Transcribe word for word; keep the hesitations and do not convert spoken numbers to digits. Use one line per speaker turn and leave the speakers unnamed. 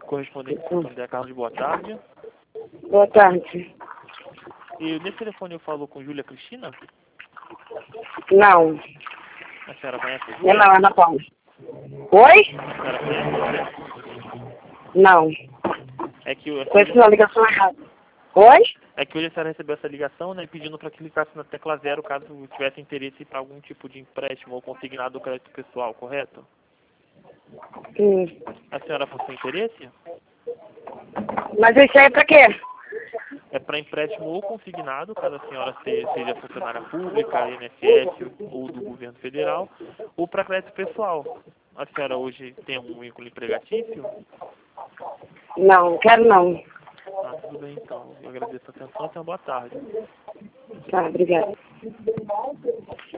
Correspondente Santander Carlos, boa tarde.
Boa tarde.
E nesse telefone eu falo com Júlia Cristina?
Não.
A senhora conhece a
É
Júlia?
não, Ana Paula. Oi?
A senhora conhece a Júlia?
Não.
É que, eu,
Conheço uma ligação errada. Oi?
é que hoje a senhora recebeu essa ligação, né, pedindo para clicasse na tecla zero caso tivesse interesse para algum tipo de empréstimo ou consignado do crédito pessoal, correto?
Hum.
A senhora possui interesse?
Mas isso aí é pra quê?
É para empréstimo ou consignado, caso a senhora se- seja funcionária pública, I N S S ou do governo federal, ou para crédito pessoal. A senhora hoje tem um vínculo empregatício?
Não, quero não.
Ah, tudo bem então. Eu agradeço a atenção e tenha uma boa tarde.
Tá, obrigada.